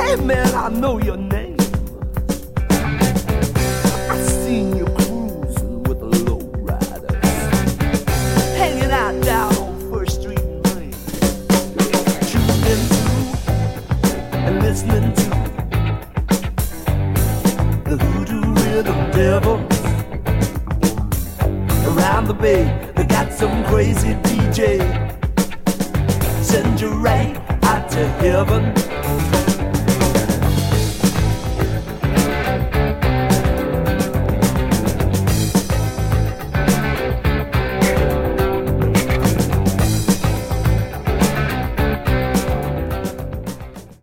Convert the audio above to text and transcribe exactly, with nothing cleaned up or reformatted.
Hey man, I know your name. I seen you cruising with the low riders, hanging out down on First Street and Main, tuning to and listening to the hoodoo rhythm devils. Around the bay, they got some crazy D J. Send you right out to heaven.